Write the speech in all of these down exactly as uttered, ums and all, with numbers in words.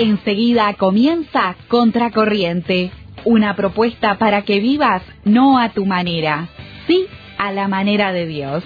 Enseguida comienza Contracorriente, una propuesta para que vivas no a tu manera, sí a la manera de Dios.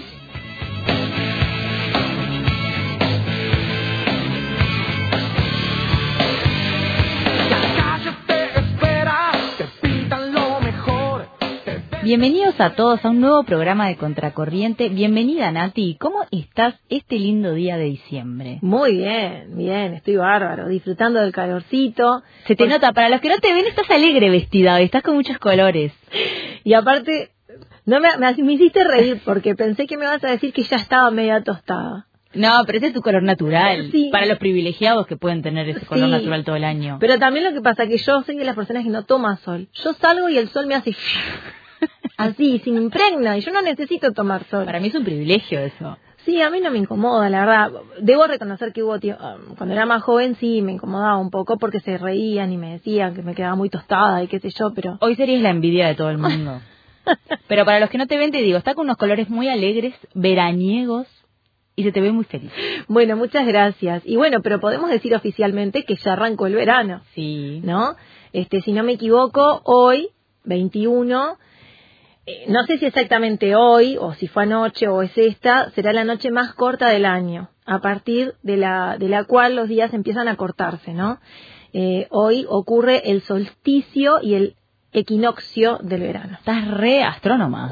Bienvenidos a todos a un nuevo programa de Contracorriente. Bienvenida, Nati. ¿Cómo estás este lindo día de diciembre? Muy bien, bien, estoy bárbaro, disfrutando del calorcito. Se te Por... nota, para los que no te ven, estás alegre vestida hoy, estás con muchos colores. Y aparte, no me, me, me hiciste reír porque pensé que me ibas a decir que ya estaba media tostada. No, pero ese es tu color natural. Sí. Para los privilegiados que pueden tener ese color sí. natural todo el año. Pero también lo que pasa es que yo soy de las personas que no toman sol. Yo salgo y el sol me hace... así, se me impregna, y yo no necesito tomar sol. Para mí es un privilegio eso. Sí, a mí no me incomoda, la verdad. Debo reconocer que hubo tiempo, cuando era más joven sí me incomodaba un poco porque se reían y me decían que me quedaba muy tostada y qué sé yo, pero... Hoy serías la envidia de todo el mundo. Pero para los que no te ven, te digo, está con unos colores muy alegres, veraniegos, y se te ve muy feliz. Bueno, muchas gracias. Y bueno, pero podemos decir oficialmente que ya arrancó el verano. Sí. ¿No? Este, si no me equivoco, hoy, veintiuno... No sé si exactamente hoy, o si fue anoche, o es esta, será la noche más corta del año, a partir de la, de la cual los días empiezan a cortarse, ¿no? Eh, hoy ocurre el solsticio y el equinoccio del verano. Estás re astrónoma.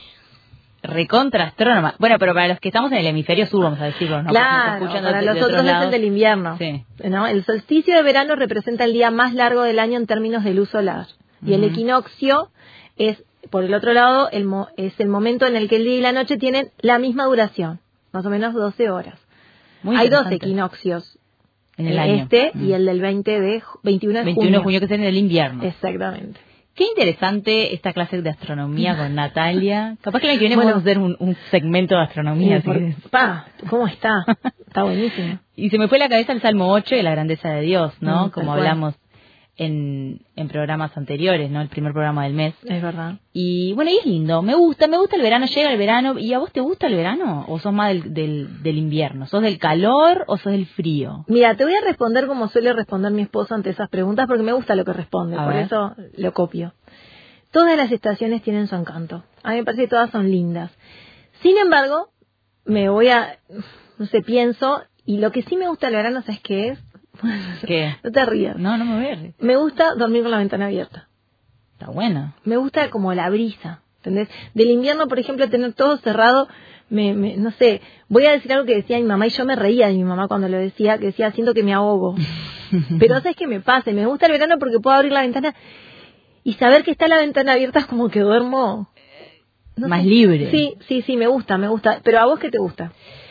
Recontra astrónoma. Bueno, pero para los que estamos en el hemisferio sur, vamos a decirlo, ¿no? Claro, para los otros es el del invierno. Sí. ¿No? El solsticio de verano representa el día más largo del año en términos de luz solar. Y uh-huh. el equinoccio es... Por el otro lado, el mo- es el momento en el que el día y la noche tienen la misma duración, más o menos doce horas. Muy Hay dos equinoccios, en el año. Este mm. y el del veinte de ju- veintiuno de veintiuno junio. de junio, que es en el invierno. Exactamente. Qué interesante esta clase de astronomía con Natalia. Capaz que la que viene bueno, vamos a hacer un, un segmento de astronomía. Por, si pa, ¿cómo está? Está buenísimo. Y se me fue la cabeza el Salmo ocho de la grandeza de Dios, ¿no? Mm, Como hablamos en, en programas anteriores, ¿no? El primer programa del mes. Es verdad. Y bueno, y es lindo, me gusta, me gusta el verano, llega el verano. ¿Y a vos te gusta el verano? ¿O sos más del, del, del invierno? ¿Sos del calor o sos del frío? Mira, te voy a responder como suele responder mi esposo ante esas preguntas porque me gusta lo que responde, a por ver. eso lo copio. Todas las estaciones tienen su encanto. A mí me parece que todas son lindas. Sin embargo, me voy a, no sé, pienso, y lo que sí me gusta del verano, ¿sabes qué es? ¿Qué? No te rías. No, no me voy a reír. Me gusta dormir con la ventana abierta. Está bueno. Me gusta como la brisa, ¿entendés? Del invierno, por ejemplo, tener todo cerrado, me, me, no sé, voy a decir algo que decía mi mamá, y yo me reía de mi mamá cuando lo decía, que decía, siento que me ahogo. Pero ¿sabes qué me pasa? Me gusta el verano porque puedo abrir la ventana y saber que está la ventana abierta es como que duermo... No Más sé. libre. Sí, sí, sí, me gusta, me gusta. Pero ¿a vos qué te gusta?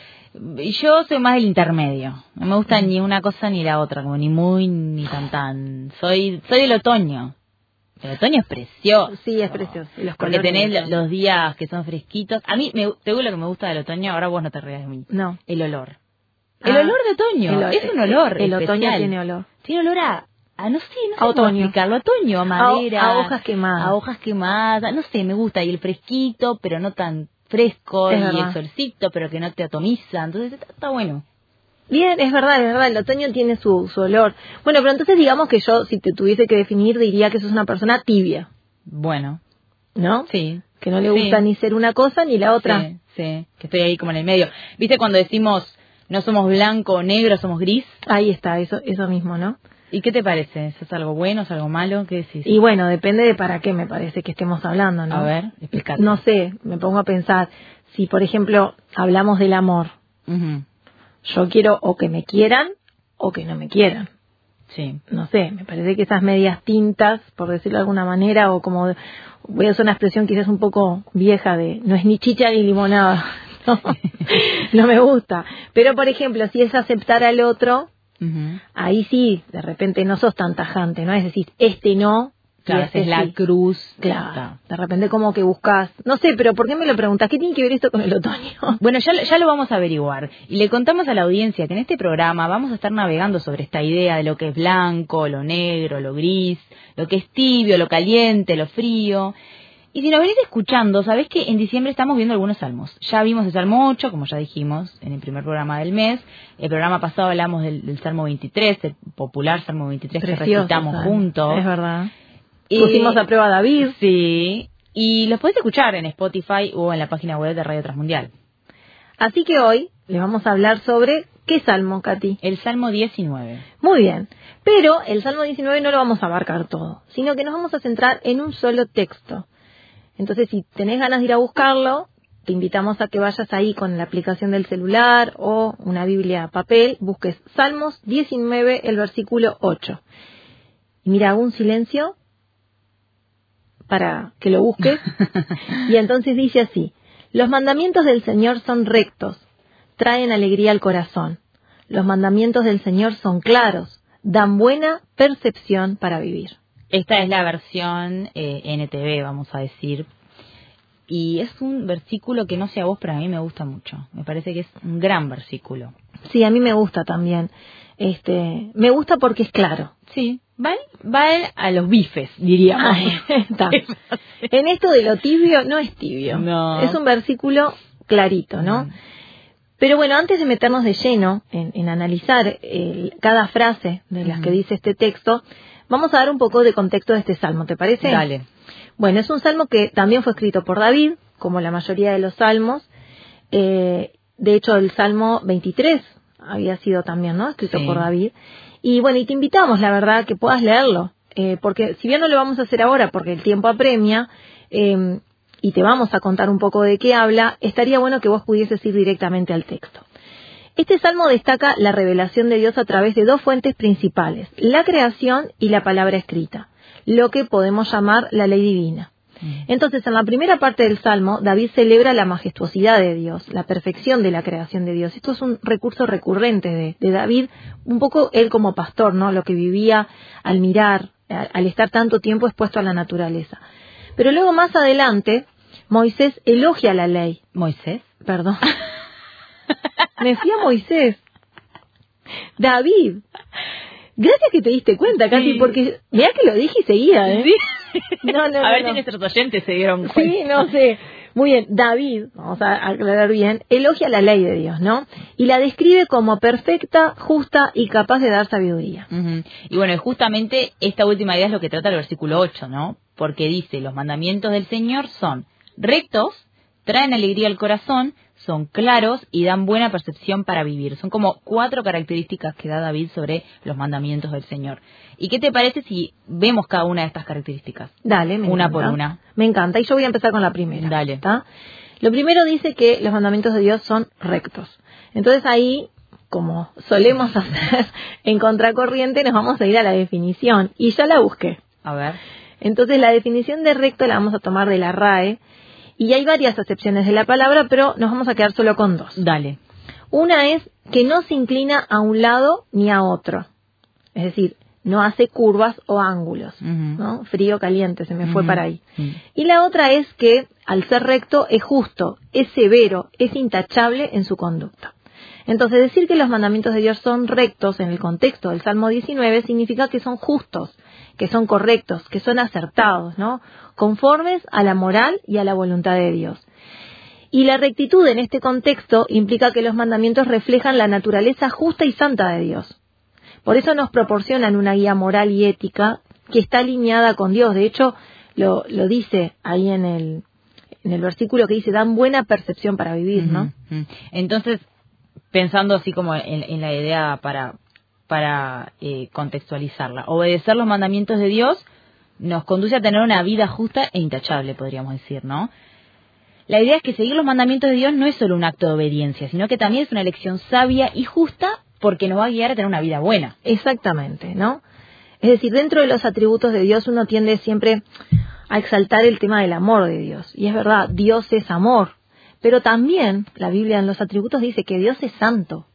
Yo soy más del intermedio. No me gusta ni una cosa ni la otra, como ni muy ni tan tan. Soy soy del otoño. El otoño es precioso. Sí, es precioso. Y los Porque tenés los, los días que son fresquitos. A mí, me, te digo lo que me gusta del otoño, ahora vos no te rías de mí. No. El olor. El ah, olor de otoño. El, es un olor El, el especial. otoño tiene olor. Tiene olor a... A no sé, no sé a otoño. explicarlo. Otoño, a madera. A, a hojas quemadas. A hojas quemadas. No sé, me gusta. Y el fresquito, pero no tan fresco. Es y verdad. el solcito, pero que no te atomiza. Entonces está, está bueno. Bien, es verdad, es verdad. El otoño tiene su, su olor. Bueno, pero entonces digamos que yo, si te tuviese que definir, diría que sos una persona tibia. Bueno. ¿No? Sí. Que no le sí. gusta ni ser una cosa ni la otra. Sí, sí. Que estoy ahí como en el medio. ¿Viste cuando decimos no somos blanco o negro, somos gris? Ahí está, eso, eso mismo, ¿no? ¿Y qué te parece? ¿Eso es algo bueno, es algo malo? ¿Qué decís? Y bueno, depende de para qué me parece que estemos hablando, ¿no? A ver, explícate. No sé, me pongo a pensar, si por ejemplo hablamos del amor, uh-huh. yo quiero o que me quieran o que no me quieran. Sí. No sé, me parece que esas medias tintas, por decirlo de alguna manera, o como, voy a usar una expresión quizás un poco vieja de, no es ni chicha ni limonada, no, no me gusta. Pero por ejemplo, si es aceptar al otro... Uh-huh. Ahí sí, de repente no sos tan tajante, ¿no? Es decir, este no, claro, este es la sí. cruz. Claro, claro, de repente como que buscas, no sé, pero ¿por qué me lo preguntas? ¿Qué tiene que ver esto con el otoño? Bueno, ya, ya lo vamos a averiguar. Y le contamos a la audiencia que en este programa vamos a estar navegando sobre esta idea de lo que es blanco, lo negro, lo gris, lo que es tibio, lo caliente, lo frío. Y si nos venís escuchando, sabés que en diciembre estamos viendo algunos salmos. Ya vimos el Salmo ocho, como ya dijimos, en el primer programa del mes. El programa pasado hablamos del, del Salmo veintitrés, el popular Salmo veintitrés. Precioso, que recitamos ¿sabes? juntos. Es verdad. Eh, Pusimos a prueba a David. Sí. Y los podés escuchar en Spotify o en la página web de Radio Transmundial. Así que hoy les vamos a hablar sobre... ¿Qué salmo, Katy? El Salmo diecinueve. Muy bien. Pero el Salmo diecinueve no lo vamos a abarcar todo, sino que nos vamos a centrar en un solo texto. Entonces, si tenés ganas de ir a buscarlo, te invitamos a que vayas ahí con la aplicación del celular o una Biblia a papel, busques Salmos diecinueve, el versículo ocho. Y mira, hago un silencio para que lo busques. Y entonces dice así: los mandamientos del Señor son rectos, traen alegría al corazón. Los mandamientos del Señor son claros, dan buena percepción para vivir. Esta es la versión eh, N T V, vamos a decir. Y es un versículo que no sé a vos, pero a mí me gusta mucho. Me parece que es un gran versículo. Sí, a mí me gusta también. Este, me gusta porque es claro. Sí, va, va a los bifes, diríamos. Ahí está. En esto de lo tibio, no es tibio. No. Es un versículo clarito, ¿no? Mm. Pero bueno, antes de meternos de lleno en, en analizar el, cada frase de las mm. que dice este texto, vamos a dar un poco de contexto de este salmo, ¿te parece? Dale. Bueno, es un salmo que también fue escrito por David, como la mayoría de los salmos. Eh, de hecho, el Salmo veintitrés había sido también, ¿no?, escrito sí. por David. Y bueno, y te invitamos, la verdad, que puedas leerlo, eh, porque si bien no lo vamos a hacer ahora porque el tiempo apremia, eh, y te vamos a contar un poco de qué habla, estaría bueno que vos pudieses ir directamente al texto. Este salmo destaca la revelación de Dios a través de dos fuentes principales, la creación y la palabra escrita, lo que podemos llamar la ley divina. Entonces, en la primera parte del salmo, David celebra la majestuosidad de Dios, la perfección de la creación de Dios. Esto es un recurso recurrente de, de David, un poco él como pastor, ¿no?, lo que vivía al mirar, al estar tanto tiempo expuesto a la naturaleza. Pero luego, más adelante, Moisés elogia la ley. ¿Moisés? Perdón. Me fui a Moisés. David. Gracias que te diste cuenta, Katy, sí. Porque mirá que lo dije y seguía, ¿eh? Sí. No, no, a ver no, si no. nuestros oyentes se dieron cuenta. Sí, no sé. Muy bien, David, vamos a aclarar bien, elogia la ley de Dios, ¿no? Y la describe como perfecta, justa y capaz de dar sabiduría. Uh-huh. Y bueno, justamente esta última idea es lo que trata el versículo ocho, ¿no? Porque dice, los mandamientos del Señor son rectos, traen alegría al corazón, son claros y dan buena percepción para vivir. Son como cuatro características que da David sobre los mandamientos del Señor. ¿Y qué te parece si vemos cada una de estas características? Dale, me Una encanta. por una. Me encanta. Y yo voy a empezar con la primera. Dale. ¿Está? Lo primero dice que los mandamientos de Dios son rectos. Entonces ahí, como solemos hacer en contracorriente, nos vamos a ir a la definición. Y ya la busqué. A ver. Entonces la definición de recto la vamos a tomar de la R A E. Y hay varias acepciones de la palabra, pero nos vamos a quedar solo con dos. Dale. Una es que no se inclina a un lado ni a otro. Es decir, no hace curvas o ángulos. Uh-huh. ¿No? Frío, caliente, se me uh-huh. fue para ahí. Uh-huh. Y la otra es que, al ser recto, es justo, es severo, es intachable en su conducta. Entonces, decir que los mandamientos de Dios son rectos en el contexto del Salmo diecinueve significa que son justos, que son correctos, que son acertados, ¿no?, conformes a la moral y a la voluntad de Dios. Y la rectitud en este contexto implica que los mandamientos reflejan la naturaleza justa y santa de Dios. Por eso nos proporcionan una guía moral y ética que está alineada con Dios. De hecho, lo, lo dice ahí en el, en el versículo que dice, dan buena percepción para vivir, ¿no? Uh-huh. Entonces, pensando así como en, en la idea para, para eh, contextualizarla, obedecer los mandamientos de Dios nos conduce a tener una vida justa e intachable, podríamos decir, ¿no? La idea es que seguir los mandamientos de Dios no es solo un acto de obediencia, sino que también es una elección sabia y justa porque nos va a guiar a tener una vida buena. Exactamente, ¿no? Es decir, dentro de los atributos de Dios uno tiende siempre a exaltar el tema del amor de Dios. Y es verdad, Dios es amor. Pero también la Biblia en los atributos dice que Dios es santo.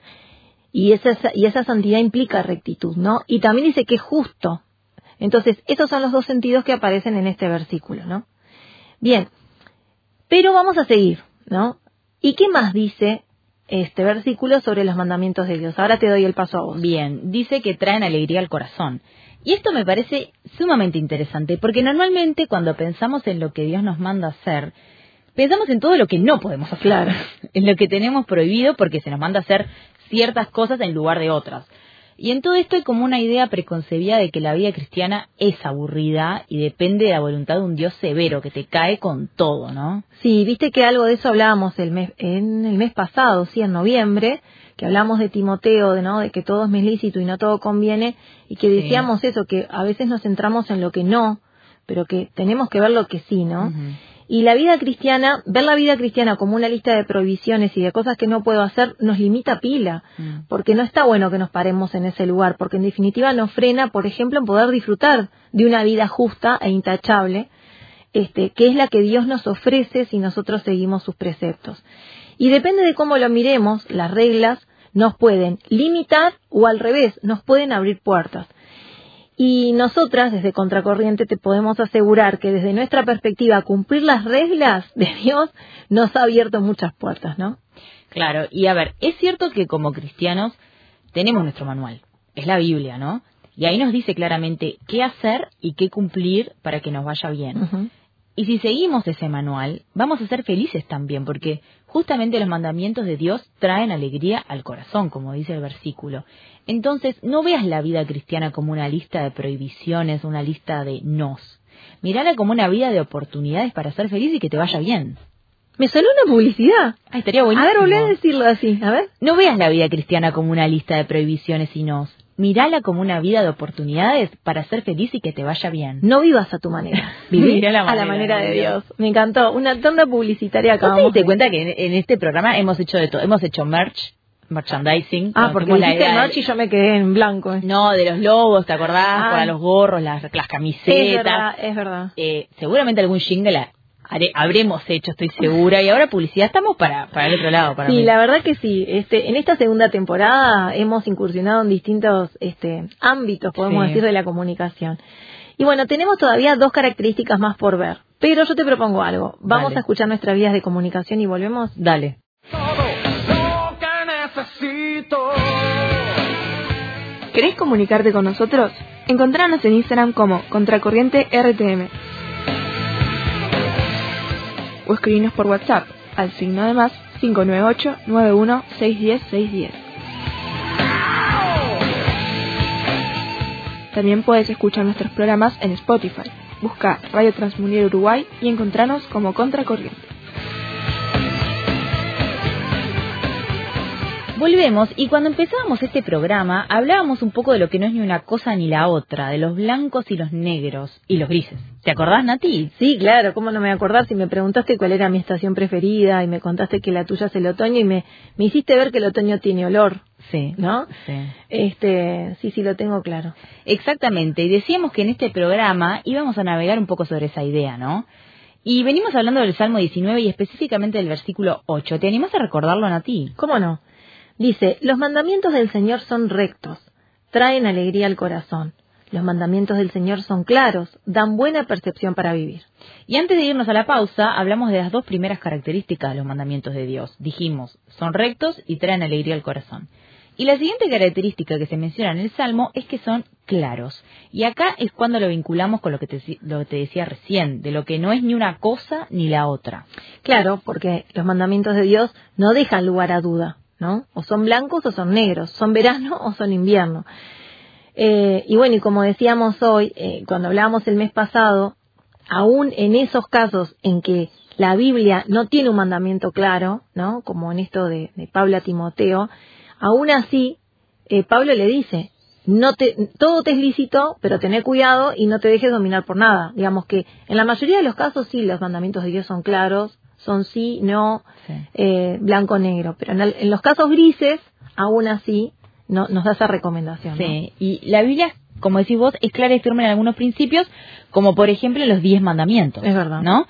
Y esa, y esa santidad implica rectitud, ¿no? Y también dice que es justo. Entonces, esos son los dos sentidos que aparecen en este versículo, ¿no? Bien, pero vamos a seguir, ¿no? ¿Y qué más dice este versículo sobre los mandamientos de Dios? Ahora te doy el paso a vos. Bien, dice que traen alegría al corazón. Y esto me parece sumamente interesante, porque normalmente cuando pensamos en lo que Dios nos manda hacer, pensamos en todo lo que no podemos hacer, Claro. en lo que tenemos prohibido porque se nos manda hacer ciertas cosas en lugar de otras. Y en todo esto hay como una idea preconcebida de que la vida cristiana es aburrida y depende de la voluntad de un Dios severo que te cae con todo, ¿no? Sí, viste que algo de eso hablábamos el mes, en el mes pasado, sí, en noviembre, que hablamos de Timoteo, de, ¿no? de que todo es lícito y no todo conviene, y que decíamos sí. eso, que a veces nos centramos en lo que no, pero que tenemos que ver lo que sí, ¿no? Uh-huh. Y la vida cristiana, ver la vida cristiana como una lista de prohibiciones y de cosas que no puedo hacer, nos limita pila, mm. porque no está bueno que nos paremos en ese lugar, porque en definitiva nos frena, por ejemplo, en poder disfrutar de una vida justa e intachable, este, que es la que Dios nos ofrece si nosotros seguimos sus preceptos. Y depende de cómo lo miremos, las reglas nos pueden limitar o al revés, nos pueden abrir puertas. Y nosotras, desde Contracorriente, te podemos asegurar que desde nuestra perspectiva, cumplir las reglas de Dios nos ha abierto muchas puertas, ¿no? Claro, y a ver, es cierto que como cristianos tenemos nuestro manual, es la Biblia, ¿no? Y ahí nos dice claramente qué hacer y qué cumplir para que nos vaya bien. Uh-huh. Y si seguimos ese manual, vamos a ser felices también, porque justamente los mandamientos de Dios traen alegría al corazón, como dice el versículo. Entonces, no veas la vida cristiana como una lista de prohibiciones, una lista de nos. Mírala como una vida de oportunidades para ser feliz y que te vaya bien. Me salió una publicidad. Ah, estaría buenísimo. A ver, volví a decirlo así, a ver. No veas la vida cristiana como una lista de prohibiciones y nos. Mírala como una vida de oportunidades para ser feliz y que te vaya bien. No vivas a tu manera. Viví a la manera, a la manera de, de Dios. Dios. Me encantó. Una tanda publicitaria acá. ¿Te diste cuenta que en, en este programa hemos hecho de todo? Hemos hecho merch, merchandising. Ah, porque dijiste la merch y yo me quedé en blanco. ¿eh? No, de los logos, ¿te acordás? Ah. Para los gorros, las, las camisetas. Es verdad, es verdad. Eh, seguramente algún jingle haré, habremos hecho, estoy segura. Y ahora publicidad, estamos para, para el otro lado. Para sí, mí. La verdad que sí. Este, en esta segunda temporada hemos incursionado en distintos este, ámbitos, podemos sí. decir, de la comunicación. Y bueno, tenemos todavía dos características más por ver. Pero yo te propongo algo. Vamos Dale. a escuchar nuestras vías de comunicación y volvemos. Dale. Todo lo que necesito. ¿Querés comunicarte con nosotros? Encontranos en Instagram como Contracorriente R T M. O escribinos por WhatsApp al signo de más cinco nueve ocho, nueve uno, seis uno cero, seis uno cero. También puedes escuchar nuestros programas en Spotify. Busca Radio Transmundial Uruguay y encontranos como Contracorriente. Volvemos, y cuando empezábamos este programa hablábamos un poco de lo que no es ni una cosa ni la otra, de los blancos y los negros y los grises. ¿Te acordás, Nati? Sí, claro, ¿cómo no me voy a acordar? Si me preguntaste cuál era mi estación preferida y me contaste que la tuya es el otoño y me, me hiciste ver que el otoño tiene olor. Sí, ¿no? Sí. Este, sí, sí, lo tengo claro. Exactamente, y decíamos que en este programa íbamos a navegar un poco sobre esa idea, ¿no? Y venimos hablando del Salmo diecinueve y específicamente del versículo ocho. ¿Te animás a recordarlo, Nati? ¿Cómo no? Dice, los mandamientos del Señor son rectos, traen alegría al corazón. Los mandamientos del Señor son claros, dan buena percepción para vivir. Y antes de irnos a la pausa, hablamos de las dos primeras características de los mandamientos de Dios. Dijimos, son rectos y traen alegría al corazón. Y la siguiente característica que se menciona en el Salmo es que son claros. Y acá es cuando lo vinculamos con lo que te, lo que te decía recién, de lo que no es ni una cosa ni la otra. Claro, porque los mandamientos de Dios no dejan lugar a duda, ¿no? O son blancos o son negros, son verano o son invierno. Eh, y bueno, y como decíamos hoy, eh, cuando hablábamos el mes pasado, aún en esos casos en que la Biblia no tiene un mandamiento claro, ¿no? Como en esto de, de Pablo a Timoteo, aún así, eh, Pablo le dice, no te, todo te es lícito, pero tené cuidado y no te dejes dominar por nada. Digamos que en la mayoría de los casos sí, los mandamientos de Dios son claros, son sí, no, sí. Eh, blanco, negro. Pero en, el, en los casos grises, aún así, no, nos da esa recomendación. Sí, ¿no? Y la Biblia, como decís vos, es clara y firme en algunos principios, como por ejemplo los diez mandamientos. Es verdad. ¿No?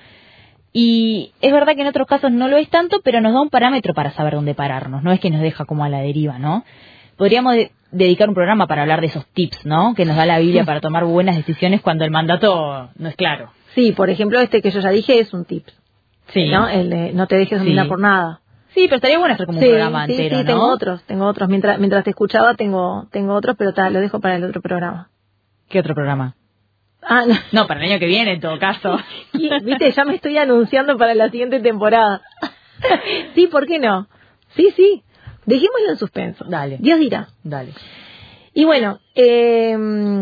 Y es verdad que en otros casos no lo es tanto, pero nos da un parámetro para saber dónde pararnos. No es que nos deja como a la deriva, ¿no? Podríamos de- dedicar un programa para hablar de esos tips, ¿no? Que nos da la Biblia para tomar buenas decisiones cuando el mandato no es claro. Sí, por ejemplo, este que yo ya dije es un tip. Sí. ¿No? El de no te dejes dominar Sí. por nada. Sí, pero estaría bueno hacer como un Sí, programa sí, entero, sí, ¿no? tengo otros, tengo otros. Mientras, mientras te escuchaba tengo, tengo otros, pero ta, lo dejo para el otro programa. ¿Qué otro programa? Ah, no. No, para el año que viene, en todo caso. Viste, ya me estoy anunciando para la siguiente temporada. Sí, ¿por qué no? Sí, sí. Dejémoslo en suspenso. Dale. Dios dirá. Dale. Y bueno, eh,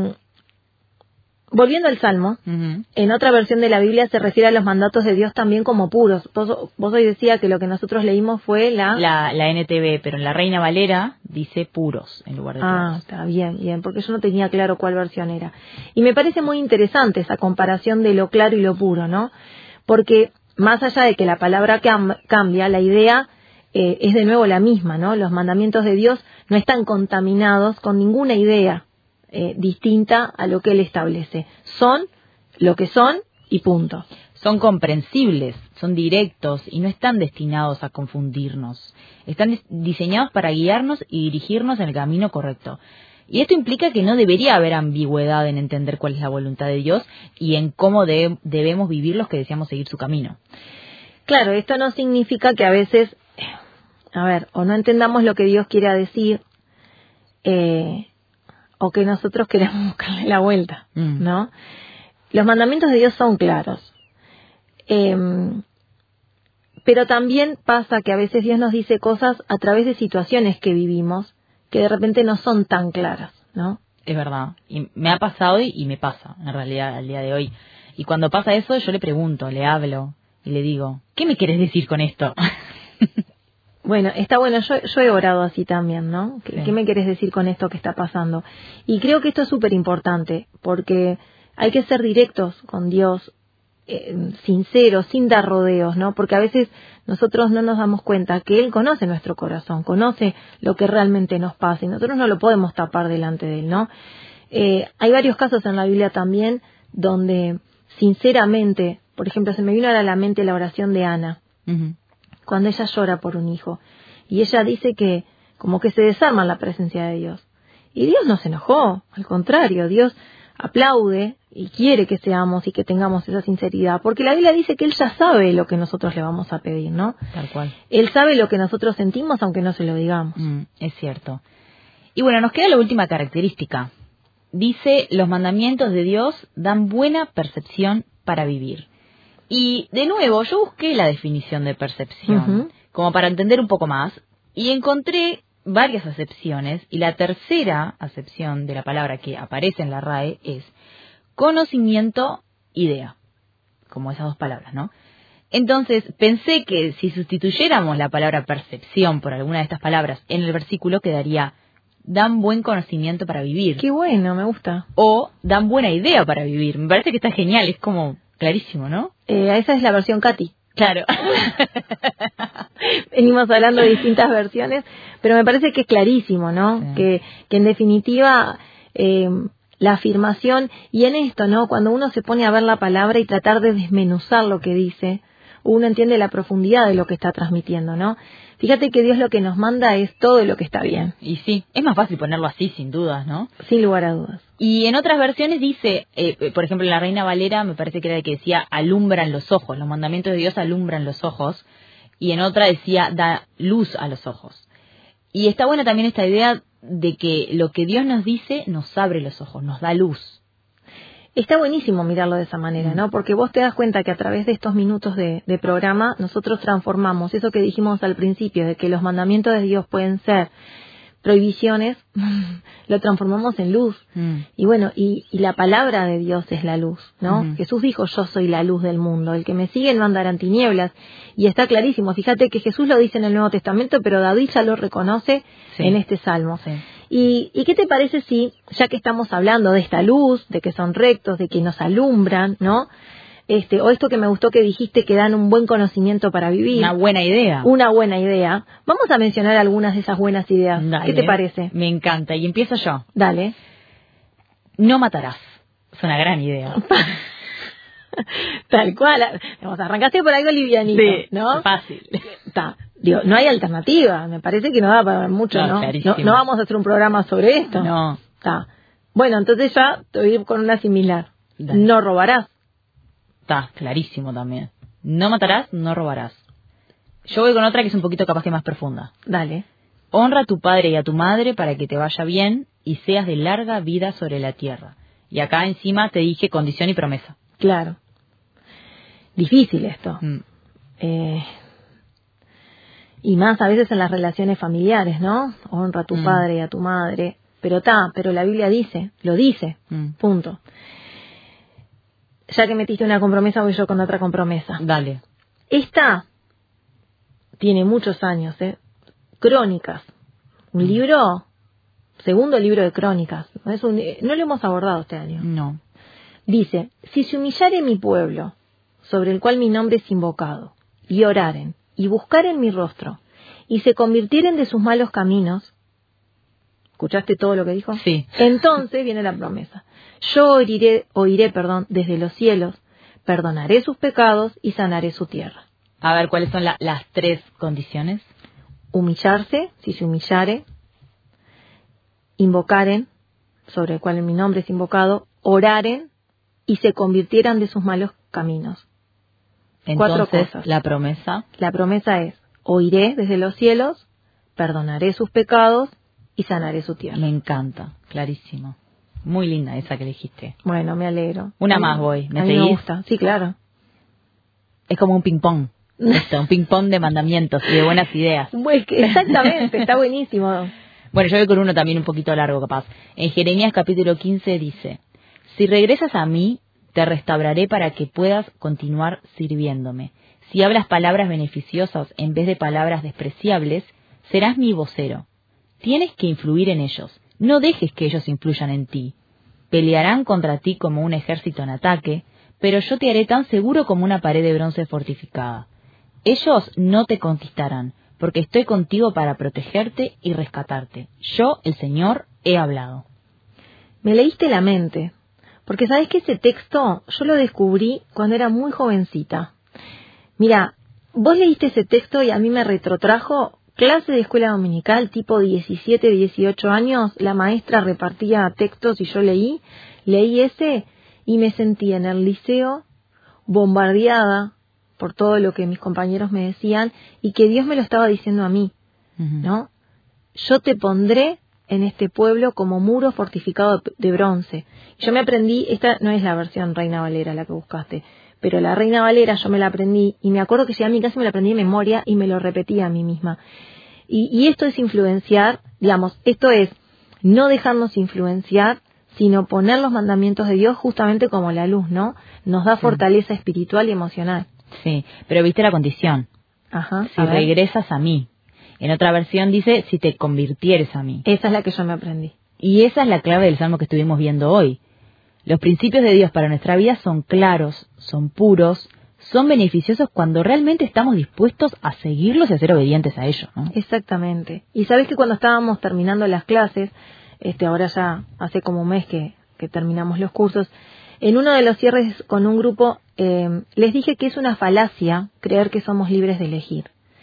volviendo al Salmo, Uh-huh. en otra versión de la Biblia se refiere a los mandatos de Dios también como puros. Vos, vos hoy decía que lo que nosotros leímos fue la... La, la N T V, pero en la Reina Valera dice puros en lugar de Ah, claros. está bien, bien, porque yo no tenía claro cuál versión era. Y me parece muy interesante esa comparación de lo claro y lo puro, ¿no? Porque más allá de que la palabra cam- cambia, la idea eh, es de nuevo la misma, ¿no? Los mandamientos de Dios no están contaminados con ninguna idea eh, distinta a lo que Él establece. Son lo que son y punto. Son comprensibles, son directos y no están destinados a confundirnos. Están dis- diseñados para guiarnos y dirigirnos en el camino correcto. Y esto implica que no debería haber ambigüedad en entender cuál es la voluntad de Dios y en cómo de- debemos vivir los que deseamos seguir su camino. Claro, esto no significa que a veces, a ver, o no entendamos lo que Dios quiere decir, eh, o que nosotros queremos buscarle la vuelta, Mm. ¿no? Los mandamientos de Dios son claros. Eh, pero también pasa que a veces Dios nos dice cosas a través de situaciones que vivimos que de repente no son tan claras, ¿no? Es verdad. Y me ha pasado y, y me pasa, en realidad, al día de hoy. Y cuando pasa eso, yo le pregunto, le hablo y le digo, ¿qué me quieres decir con esto? Bueno, está bueno, yo, yo he orado así también, ¿no? ¿Qué, Sí. ¿Qué me quieres decir con esto que está pasando? Y creo que esto es súper importante, porque hay que ser directos con Dios, eh, sinceros, sin dar rodeos, ¿no? Porque a veces nosotros no nos damos cuenta que Él conoce nuestro corazón, conoce lo que realmente nos pasa, y nosotros no lo podemos tapar delante de Él, ¿no? Eh, hay varios casos en la Biblia también donde, sinceramente, por ejemplo, se me vino a la mente la oración de Ana, Ujú. cuando ella llora por un hijo. Y ella dice que como que se desarma en la presencia de Dios. Y Dios no se enojó, al contrario, Dios aplaude y quiere que seamos y que tengamos esa sinceridad, porque la Biblia dice que Él ya sabe lo que nosotros le vamos a pedir, ¿no? Tal cual. Él sabe lo que nosotros sentimos aunque no se lo digamos. Mm, es cierto. Y bueno, nos queda la última característica. Dice, los mandamientos de Dios dan buena percepción para vivir. Y de nuevo, yo busqué la definición de percepción, Ujú. como para entender un poco más, y encontré varias acepciones, y la tercera acepción de la palabra que aparece en la R A E es conocimiento, idea, como esas dos palabras, ¿no? Entonces, pensé que si sustituyéramos la palabra percepción por alguna de estas palabras en el versículo, quedaría dan buen conocimiento para vivir, Qué bueno, me gusta. o dan buena idea para vivir. Me parece que está genial, es como clarísimo, ¿no? Eh, esa es la versión Katy. Claro. Venimos hablando de distintas versiones, pero me parece que es clarísimo, ¿no? Sí. Que, que en definitiva eh, la afirmación, y en esto, ¿no? Cuando uno se pone a ver la palabra y tratar de desmenuzar lo que dice, uno entiende la profundidad de lo que está transmitiendo, ¿no? Fíjate que Dios lo que nos manda es todo lo que está bien, Y sí, es más fácil ponerlo así, sin dudas, ¿no? sin lugar a dudas. Y en otras versiones dice, eh, por ejemplo, en la Reina Valera me parece que era el que decía alumbran los ojos, los mandamientos de Dios alumbran los ojos, y en otra decía da luz a los ojos. Y está buena también esta idea de que lo que Dios nos dice nos abre los ojos, nos da luz. Está buenísimo mirarlo de esa manera, ¿no? Porque vos te das cuenta que a través de estos minutos de, de programa nosotros transformamos eso que dijimos al principio, de que los mandamientos de Dios pueden ser prohibiciones, lo transformamos en luz. Mm. Y bueno, y, y la palabra de Dios es la luz, ¿no? Ujú. Jesús dijo, yo soy la luz del mundo, el que me sigue no andará en tinieblas. Y está clarísimo, fíjate que Jesús lo dice en el Nuevo Testamento, pero David ya lo reconoce Sí. en este salmo. Sí. ¿Y, ¿Y qué te parece si, ya que estamos hablando de esta luz, de que son rectos, de que nos alumbran, ¿no? Este, o esto que me gustó que dijiste, que dan un buen conocimiento para vivir, Una buena idea. una buena idea, vamos a mencionar algunas de esas buenas ideas. Dale. ¿Qué te parece? Me encanta. Y empiezo yo. Dale. No matarás. Es una gran idea. Tal cual. Vamos, arrancaste por algo livianito, ¿no? Fácil. Está. Digo, no hay alternativa. Me parece que no da para mucho, No, ¿no? No, clarísimo. no vamos a hacer un programa sobre esto. No. Está. Bueno, entonces ya te voy a ir con una similar. Dale. No robarás. Está clarísimo también. No matarás, no robarás. Yo voy con otra que es un poquito capaz que más profunda. Dale. Honra a tu padre y a tu madre para que te vaya bien y seas de larga vida sobre la tierra. Y acá encima te dije condición y promesa. Claro. Difícil esto. Mm. Eh, y más a veces en las relaciones familiares, ¿no? Honra a tu Mm. padre y a tu madre. Pero está, pero la Biblia dice, lo dice, Mm. punto. Ya que metiste una compromesa, voy yo con otra compromesa. Dale. Esta tiene muchos años, ¿eh? Crónicas. Un Mm. libro, segundo libro de Crónicas. No, es un, no lo hemos abordado este año. No. Dice, si se humillare mi pueblo, sobre el cual mi nombre es invocado, y oraren, y buscaren mi rostro, y se convirtieren de sus malos caminos. ¿Escuchaste todo lo que dijo? Sí. Entonces viene la promesa. Yo oiré, oiré, perdón, desde los cielos, perdonaré sus pecados y sanaré su tierra. A ver, ¿cuáles son la- las tres condiciones? Humillarse, si se humillare, invocaren, sobre el cual mi nombre es invocado, oraren y se convirtieran de sus malos caminos. Cuatro Entonces, cosas. la promesa. La promesa es, oiré desde los cielos, perdonaré sus pecados y sanaré su tierra. Me encanta, clarísimo. Muy linda esa que elegiste. Bueno, me alegro. Una A mí- más voy, ¿me a mí me seguís? gusta, sí, claro. Es como un ping-pong. Esto, un ping-pong de mandamientos y de buenas ideas. Pues que exactamente, está buenísimo. Bueno, yo voy con uno también un poquito largo, capaz. En Jeremías capítulo quince dice, si regresas a mí, te restauraré para que puedas continuar sirviéndome. Si hablas palabras beneficiosas en vez de palabras despreciables, serás mi vocero. Tienes que influir en ellos. No dejes que ellos influyan en ti. Pelearán contra ti como un ejército en ataque, pero yo te haré tan seguro como una pared de bronce fortificada. Ellos no te conquistarán, porque estoy contigo para protegerte y rescatarte. Yo, el Señor, he hablado. Me leíste la mente, porque sabes que ese texto yo lo descubrí cuando era muy jovencita. Mira, vos leíste ese texto y a mí me retrotrajo clase de escuela dominical tipo diecisiete, dieciocho años, la maestra repartía textos y yo leí, leí ese y me sentí en el liceo bombardeada por todo lo que mis compañeros me decían y que Dios me lo estaba diciendo a mí, ¿no? Yo te pondré en este pueblo como muro fortificado de bronce. Yo me aprendí, esta no es la versión Reina Valera la que buscaste, pero la Reina Valera yo me la aprendí y me acuerdo que llegué a mi casa y me la aprendí de memoria y me lo repetía a mí misma. Y, y esto es influenciar, digamos, esto es no dejarnos influenciar, sino poner los mandamientos de Dios justamente como la luz, ¿no? Nos da fortaleza espiritual y emocional. Sí, pero viste la condición. Ajá. Si a ver. regresas a mí. En otra versión dice, si te convirtieres a mí. Esa es la que yo me aprendí. Y esa es la clave del salmo que estuvimos viendo hoy. Los principios de Dios para nuestra vida son claros, son puros, son beneficiosos cuando realmente estamos dispuestos a seguirlos y a ser obedientes a ellos, ¿no? Exactamente. Y sabes que cuando estábamos terminando las clases, este, ahora ya hace como un mes que, que terminamos los cursos, en uno de los cierres con un grupo eh, les dije que es una falacia creer que somos libres de elegir.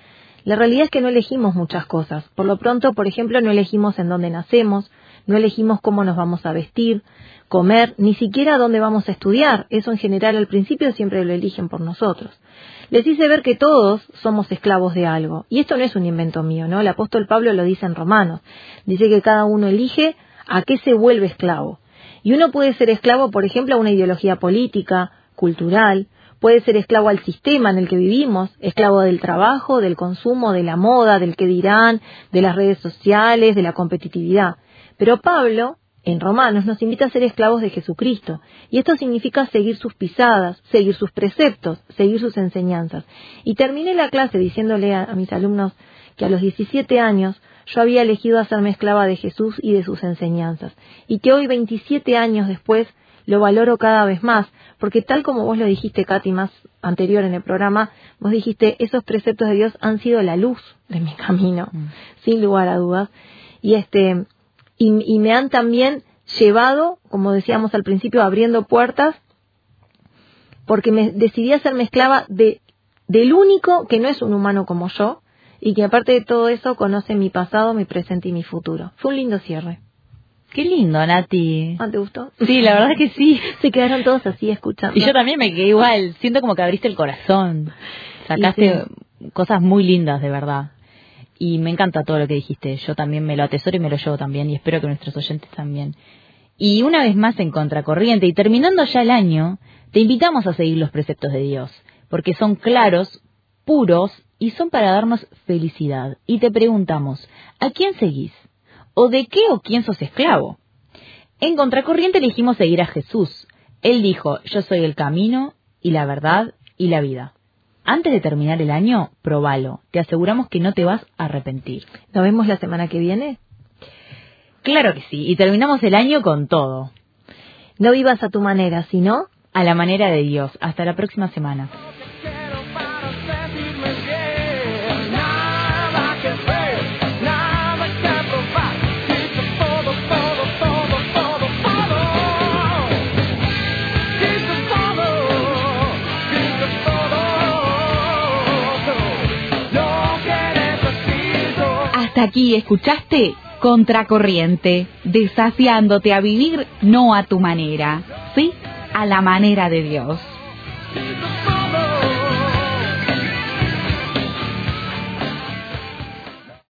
La realidad es que no elegimos muchas cosas. Por lo pronto, por ejemplo, no elegimos en dónde nacemos, no elegimos cómo nos vamos a vestir, comer, ni siquiera dónde vamos a estudiar. Eso en general al principio siempre lo eligen por nosotros. Les hice ver que todos somos esclavos de algo. Y esto no es un invento mío, ¿no? El apóstol Pablo lo dice en Romanos. Dice que cada uno elige a qué se vuelve esclavo. Y uno puede ser esclavo, por ejemplo, a una ideología política, cultural, puede ser esclavo al sistema en el que vivimos, esclavo del trabajo, del consumo, de la moda, del qué dirán, de las redes sociales, de la competitividad. Pero Pablo, en Romanos, nos invita a ser esclavos de Jesucristo. Y esto significa seguir sus pisadas, seguir sus preceptos, seguir sus enseñanzas. Y terminé la clase diciéndole a, a mis alumnos que a los diecisiete años yo había elegido hacerme esclava de Jesús y de sus enseñanzas. Y que hoy, veintisiete años después, lo valoro cada vez más, porque tal como vos lo dijiste, Katy, más anterior en el programa, vos dijiste, esos preceptos de Dios han sido la luz de mi camino, mm. sin lugar a dudas, y este y, y me han también llevado, como decíamos al principio, abriendo puertas, porque me decidí hacerme esclava de del único que no es un humano como yo, y que aparte de todo eso conoce mi pasado, mi presente y mi futuro. Fue un lindo cierre. Qué lindo, Nati. ¿Ah, te gustó? Sí, la verdad que sí. Se quedaron todos así escuchando. Y yo también me quedé igual. Siento como que abriste el corazón. Sacaste sí. cosas muy lindas, de verdad. Y me encanta todo lo que dijiste. Yo también me lo atesoro y me lo llevo también. Y espero que nuestros oyentes también. Y una vez más en Contracorriente, y terminando ya el año, te invitamos a seguir los preceptos de Dios, porque son claros, puros, y son para darnos felicidad. Y te preguntamos, ¿a quién seguís? ¿O de qué o quién sos esclavo? En Contracorriente elegimos seguir a Jesús. Él dijo, yo soy el camino, y la verdad, y la vida. Antes de terminar el año, probalo. Te aseguramos que no te vas a arrepentir. ¿Nos vemos la semana que viene? Claro que sí, y terminamos el año con todo. No vivas a tu manera, sino a la manera de Dios. Hasta la próxima semana. Hasta aquí escuchaste Contracorriente, desafiándote a vivir no a tu manera, sí, a la manera de Dios.